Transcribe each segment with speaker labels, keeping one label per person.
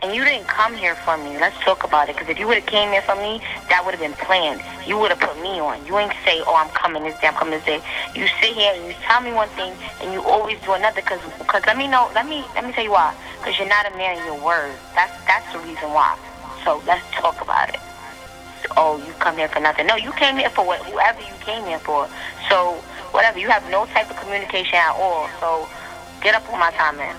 Speaker 1: And you didn't come here for me. Let's talk about it. Because if you would have came here for me, that would have been planned. You would have put me on. You ain't say, oh, I'm coming this day, I'm coming this day. You sit here and you tell me one thing, and you always do another. Because let me know. Let me tell you why. Because you're not a man of your word. That's the reason why. So let's talk about it. Oh, you come here for nothing. No, you came here for whoever you came here for. So whatever. You have no type of communication at all. So get up on my time, man.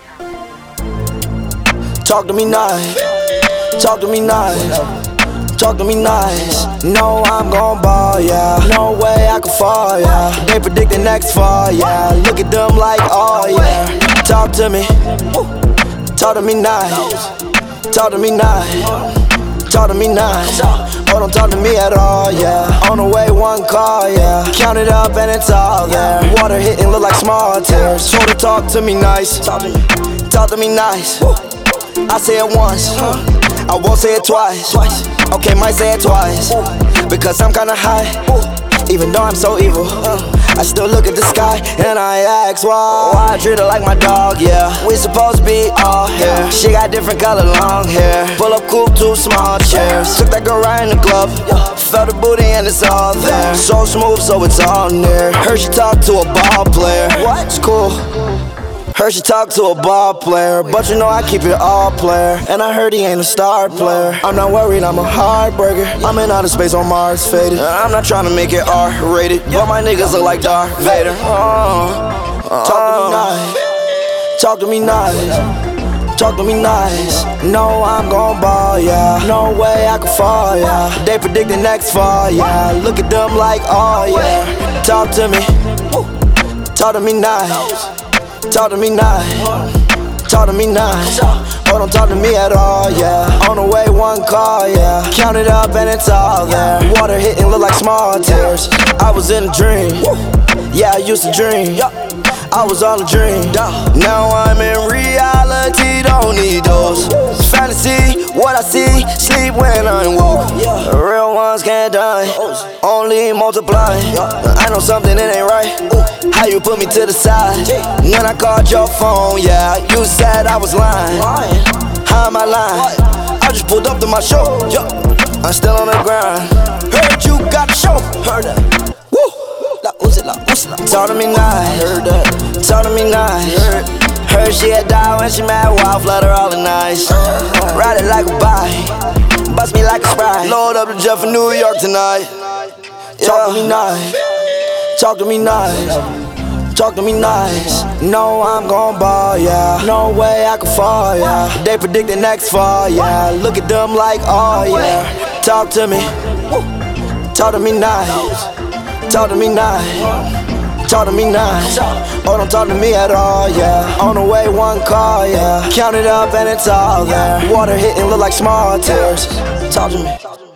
Speaker 2: Talk to me nice, talk to me nice, talk to me nice. No, I'm gon' ball, yeah. No way I can fall, yeah. They predict the next fall, yeah. Look at them like, oh yeah. Talk to me, talk to me nice, talk to me nice, talk to me nice. Oh, don't talk to me at all, yeah. On the way, one call, yeah. Count it up and it's all there. Water hitting look like small tears. Told her talk to me nice, talk to me nice. I say it once, I won't say it twice. Okay, might say it twice, because I'm kinda high. Even though I'm so evil, I still look at the sky and I ask why I treat her like my dog, yeah. We supposed to be all here. She got different color long hair. Pull up cool, 2 small chairs. Took that girl right in the club, felt her booty and it's all there. So smooth, so it's all near. Heard she talk to a ball player. What? It's cool. Heard she talk to a ball player, but you know I keep it all player. And I heard he ain't a star player. I'm not worried, I'm a heartbreaker. I'm in outer space on Mars, faded. I'm not trying to make it R-rated, but my niggas look like Darth Vader. Talk to me nice, talk to me nice. No, I'm gon' ball, yeah. No way I can fall, yeah. They predict the next fall, yeah. Look at them like, oh yeah. Talk to me nice. Talk to me nice, talk to me nice. Oh, don't talk to me at all, yeah. On the way, one call, yeah. Count it up and it's all there. Water hitting look like small tears. I was in a dream, yeah, I used to dream. I was on a dream, now I'm in reality, don't need those. It's fantasy, what I see, sleep when I'm woke. Real ones can't die, only multiply. I know something that ain't right, how you put me to the side. When I called your phone, yeah, you said I was lying. How am I lying? I just pulled up to my show, I'm still on the grind. Heard you got the show, heard that. Talk to me nice, heard that. Talk to me nice, heard she had died when she mad, wild flutter all the nights. Ride it like a bike, bust me like a Sprite. Load up the jet for New York tonight. Talk to me nice, talk to me nice, talk to me nice. No, I'm gon' ball, yeah. No way I can fall, yeah. They predict the next fall, yeah. Look at them like, oh yeah. Talk to me nice. Talk to me nice, talk to me nice. Oh, don't talk to me at all, yeah. On the way, one call, yeah. Count it up and it's all there. Water hitting look like small tears. Talk to me.